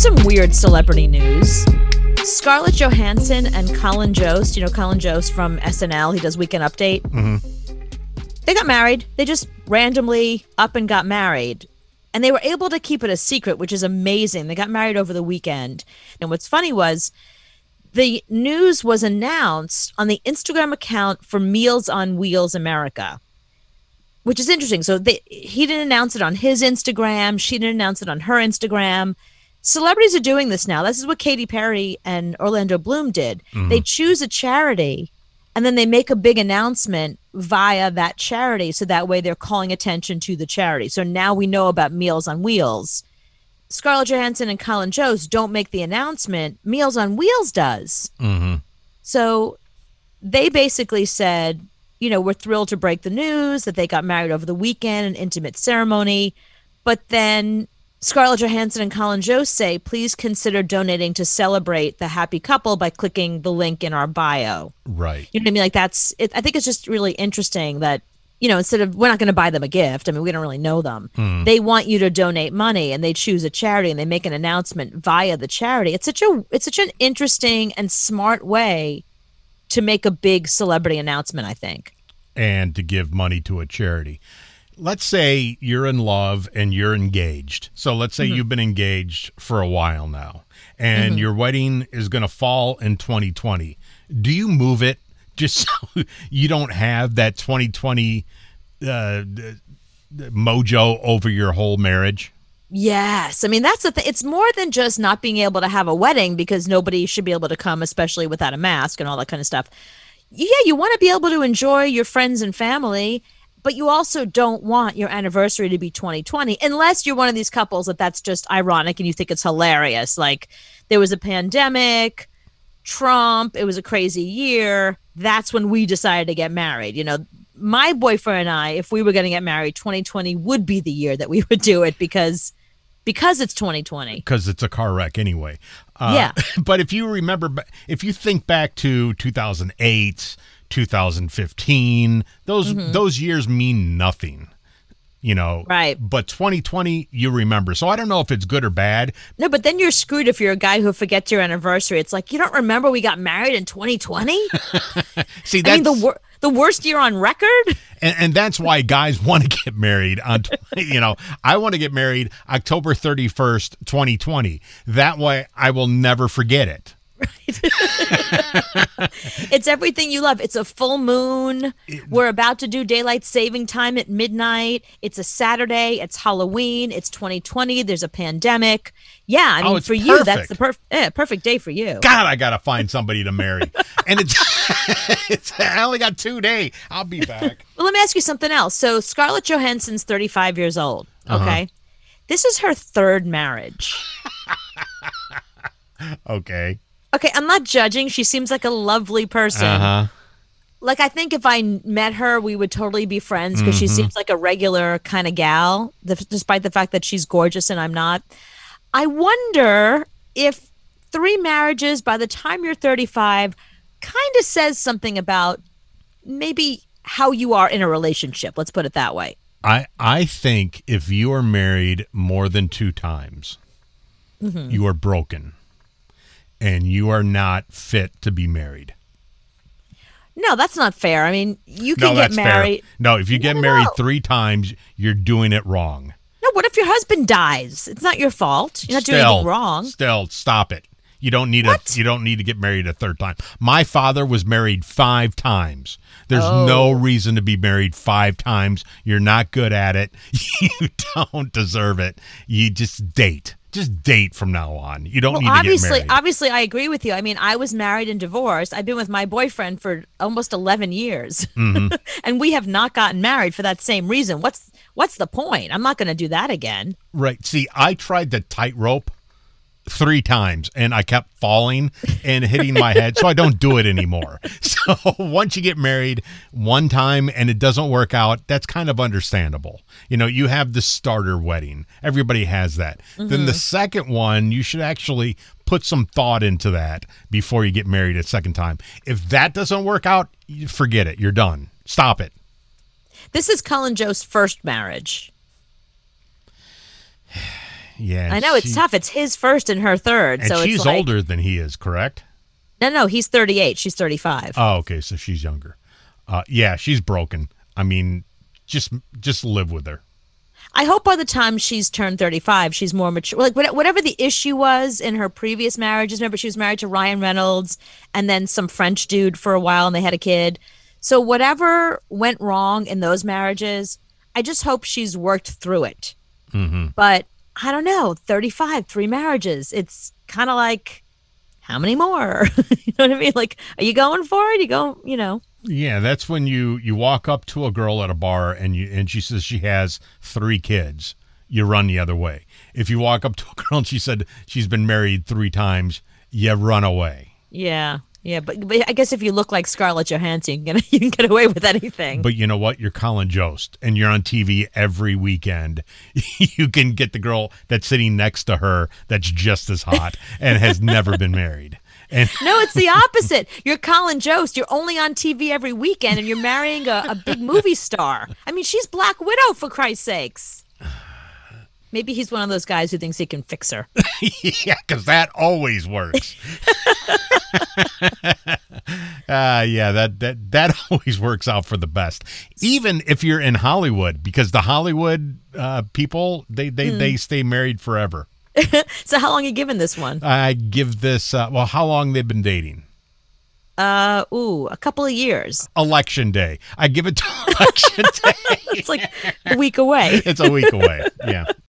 some weird celebrity news. Scarlett Johansson and Colin Jost, Colin Jost from SNL, he does Weekend Update. Mm-hmm. They got married. They just randomly up and got married. And they were able to keep it a secret, which is amazing. They got married over the weekend. And what's funny was the news was announced on the Instagram account for Meals on Wheels America, which is interesting. So he didn't announce it on his Instagram. She didn't announce it on her Instagram. Celebrities are doing this now. This is what Katy Perry and Orlando Bloom did. Mm-hmm. They choose a charity, and then they make a big announcement via that charity. So that way they're calling attention to the charity. So now we know about Meals on Wheels. Scarlett Johansson and Colin Jost don't make the announcement. Meals on Wheels does. Mm-hmm. So they basically said, we're thrilled to break the news that they got married over the weekend, an intimate ceremony. But then Scarlett Johansson and Colin Jost say, please consider donating to celebrate the happy couple by clicking the link in our bio. Right. You know what I mean? Like I think it's just really interesting that, instead of, we're not going to buy them a gift. I mean, we don't really know them. They want you to donate money, and they choose a charity, and they make an announcement via the charity. It's such an interesting and smart way to make a big celebrity announcement, I think. And to give money to a charity. Let's say you're in love and you're engaged. So let's say you've been engaged for a while now, and your wedding is going to fall in 2020. Do you move it just so you don't have that 2020 mojo over your whole marriage? Yes. I mean, that's the thing. It's more than just not being able to have a wedding, because nobody should be able to come, especially without a mask and all that kind of stuff. Yeah, you want to be able to enjoy your friends and family, but you also don't want your anniversary to be 2020, unless you're one of these couples that's just ironic and you think it's hilarious. Like, there was a pandemic, Trump, it was a crazy year. That's when we decided to get married. My boyfriend and I, if we were going to get married, 2020 would be the year that we would do it, because it's 2020. Because it's a car wreck anyway. Yeah. But if you think back to 2008, 2015, those years mean nothing, Right. But 2020, you remember. So I don't know if it's good or bad. No, but then you're screwed if you're a guy who forgets your anniversary. It's like, you don't remember we got married in 2020? See, that's the worst year on record. And that's why guys want to get married on, I want to get married October 31st, 2020. That way I will never forget it. Right. It's everything you love. It's a full moon. We're about to do daylight saving time at midnight. It's a Saturday. It's Halloween. It's 2020. There's a pandemic. Yeah, I mean, for perfect. you, that's the perfect day for you. God, I got to find somebody to marry. And I only got 2 days. I'll be back. Well, let me ask you something else. So Scarlett Johansson's 35 years old, okay? This is her third marriage. Okay. Okay, I'm not judging. She seems like a lovely person. Like, I think if I met her, we would totally be friends, because she seems like a regular kind of gal, despite the fact that she's gorgeous and I'm not. I wonder if 3 marriages by the time you're 35 kind of says something about maybe how you are in a relationship. Let's put it that way. I think if you are married more than 2 times, you are broken. And you are not fit to be married. No, that's not fair. I mean, you can get married. Fair. No, if you get married 3 times, you're doing it wrong. No, what if your husband dies? It's not your fault. You're not doing anything wrong. Still, stop it. You don't need to get married a 3rd time. My father was married 5 times. There's no reason to be married 5 times. You're not good at it. You don't deserve it. You just date. Just date from now on. You don't need to get married. Obviously, I agree with you. I mean, I was married and divorced. I've been with my boyfriend for almost 11 years. And we have not gotten married for that same reason. What's the point? I'm not going to do that again. Right. See, I tried the tightrope 3 times, and I kept falling and hitting my head, so I don't do it anymore. So once you get married 1 time and it doesn't work out, that's kind of understandable. You have the starter wedding. Everybody has that. Then the second one, you should actually put some thought into that before you get married a second time. If that doesn't work out, forget it. You're done. Stop it. This is Colin Jost's first marriage. Yeah, I know it's tough. It's his first and her third. And so she's it's like, older than he is, correct? No, he's 38. She's 35. Oh, okay, so she's younger. Yeah, she's broken. I mean, just live with her. I hope by the time she's turned 35, she's more mature. Like whatever the issue was in her previous marriages. Remember, she was married to Ryan Reynolds and then some French dude for a while, and they had a kid. So whatever went wrong in those marriages, I just hope she's worked through it. Mm-hmm. But I don't know, 35, 3 marriages. It's kind of like, how many more? You know what I mean? Like, are you going for it? You go, Yeah, that's when you walk up to a girl at a bar and she says she has 3 kids. You run the other way. If you walk up to a girl and she said she's been married 3 times, you run away. Yeah. Yeah, but I guess if you look like Scarlett Johansson, you can get away with anything. But you know what? You're Colin Jost, and you're on TV every weekend. You can get the girl that's sitting next to her that's just as hot and has never been married. And no, it's the opposite. You're Colin Jost. You're only on TV every weekend, and you're marrying a big movie star. I mean, she's Black Widow, for Christ's sakes. Maybe he's one of those guys who thinks he can fix her. Yeah, because that always works. Yeah, that always works out for the best. Even if you're in Hollywood, because the Hollywood people, they stay married forever. So how long are you giving this one? I give this, how long they've been dating? A couple of years. Election day. I give it to election day. It's like a week away. It's a week away, yeah.